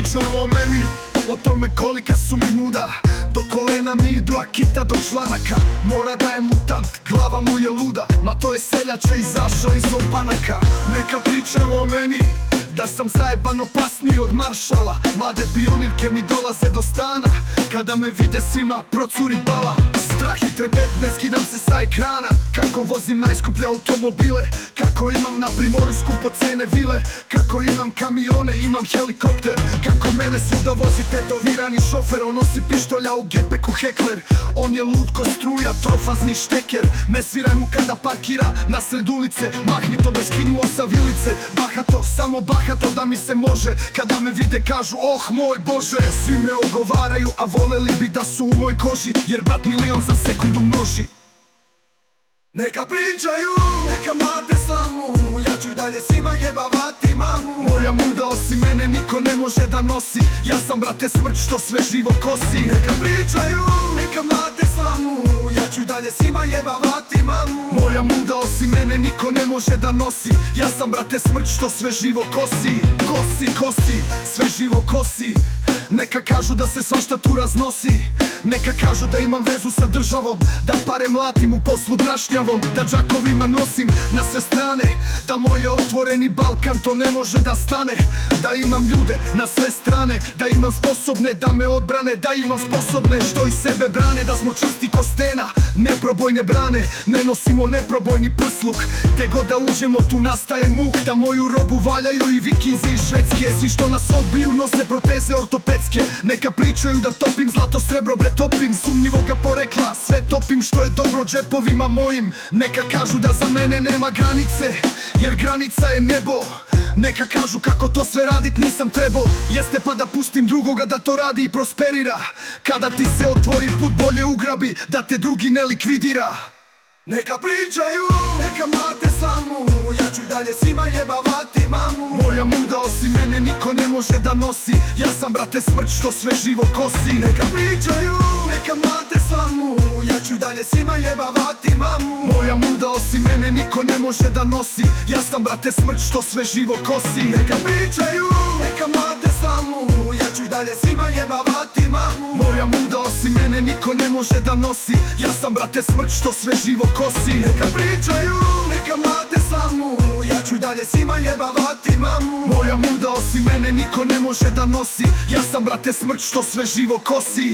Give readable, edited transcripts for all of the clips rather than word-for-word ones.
pričam o meni, o tome kolika su mi muda. Do kolena mi idu akita do članaka. Mora da je mutant, glava mu je luda. Ma to je seljače izašao iz opanaka. Neka pričam o meni, da sam zajeban opasniji od maršala. Mlade pionirke mi dolaze do stana, kada me vide svima procuri bala. Strah i trepet, ne skidam se sa ekrana. Kako vozim najskuplje automobile, kako imam na primoru skupocene vile, kako imam kamione, imam helikopter, kako mene svuda vozi tetovirani šofer. On nosi pištolja u gepeku hekler, on je lud ko struja, trofazni šteker. Ne sviraj mu kada parkira na sred ulice, mahnito bez kinuo sa vilice. Bahato, samo bahato da mi se može, kada me vide kažu oh moj Bože. Svi me ogovaraju, a voleli bi da su u moj koži, jer brat milion za sekundu množi. Neka pričaju, neka mlate slamu, ja ću dalje svima jebavati mamu. Moja muda osim mene niko ne može da nosi, ja sam brate smrt što sve živo kosi. Neka pričaju, neka mlate slamu, ja ću dalje svima jebavati mamu. Moja muda osim mene niko ne može da nosi, ja sam brate smrt što sve živo kosi. Kosi, sve živo kosi. Neka kažu da se svašta tu raznosi, neka kažu da imam vezu sa državom, da pare mlatim u poslu brašnjavom, da džakovima nosim na sve strane, da moj otvoreni Balkan to ne može da stane. Da imam ljude na sve strane, da imam sposobne da me odbrane, da imam sposobne što i sebe brane. Da smo čvrsti ko stena, neprobojne brane, ne nosimo neprobojni prsluk. Te god da uđemo tu nastaje muk, da moju robu valjaju i Vikinzi iz Švedske. Svi što nas odbiju nose proteze ortopedske. Neka pričaju da topim zlato srebro, bre topim sumnjivoga porekla, sve topim što je dobro džepovima mojim. Neka kažu da za mene nema granice, jer granica je nebo. Neka kažu kako to sve radit nisam trebao, jeste pa da pustim drugoga da to radi i prosperira. Kada ti se otvori put bolje ugrabi, da te drugi ne likvidira. Neka pričaju, neka mlate slamu, ja ću dalje svima jebavati mamu. Moja muda osim mene niko ne može da nosi, ja sam brate smrt što sve živo kosi. Neka pričaju, neka mlate slamu, ja ću dalje svima jebavati mamu. Moja muda osim mene niko ne može da nosi, ja sam brate smrt što sve živo kosi. Neka pričaju, neka mlate slamu, ja ću dalje svima jebavati mamu. Moja muda osim mene niko ne može da nosi, ja sam brate smrt što sve živo kosi. Neka pričaju, neka mlate slamu, ja ću dalje svima jebavati mamu. Moja muda osim mene niko ne može da nosi, ja sam brate smrt što sve živo kosi.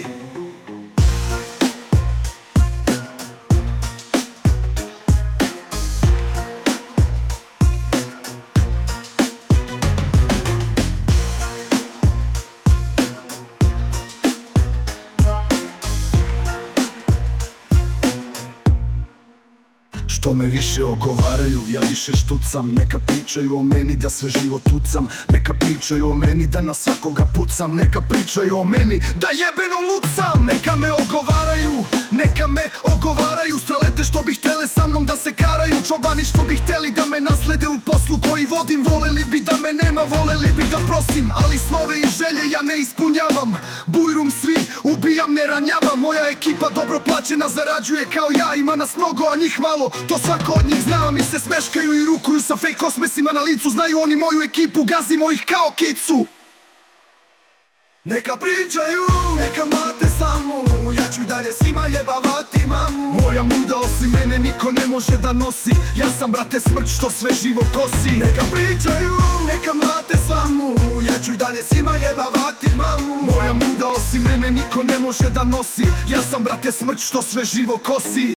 Što me više ogovaraju, ja više štucam. Neka pričaju o meni da sve živo tucam, neka pričaju o meni da na svakoga pucam, neka pričaju o meni da jebeno lucam. Neka me ogovaraju, strelete što bi htele sa mnom da se karaju, čobani što bi hteli da me naslede u poslu koji vodim. Voleli bi da me nema, voleli bi da prosim, ali snove i želje ja ne ispunjavam. Bujrum svi, ubijam, ne ranjavam. Moja ekipa dobro plaćena zarađuje kao ja, ima nas mnogo, a njih malo. To svako od njih zna, mi se smeškaju i rukuju sa fake osmesima na licu. Znaju oni moju ekipu, gazimo ih kao kicu. Neka pričaju, neka mlate slamu, ja ću dalje svima jebavati mamu. Moja muda osim mene niko ne može da nosi, ja sam brate smrt što sve živo kosi. Neka pričaju, neka mlate slamu, ja ću dalje svima jebavati mamu. Moja muda osim mene niko ne može da nosi, ja sam brate smrt što sve živo kosi.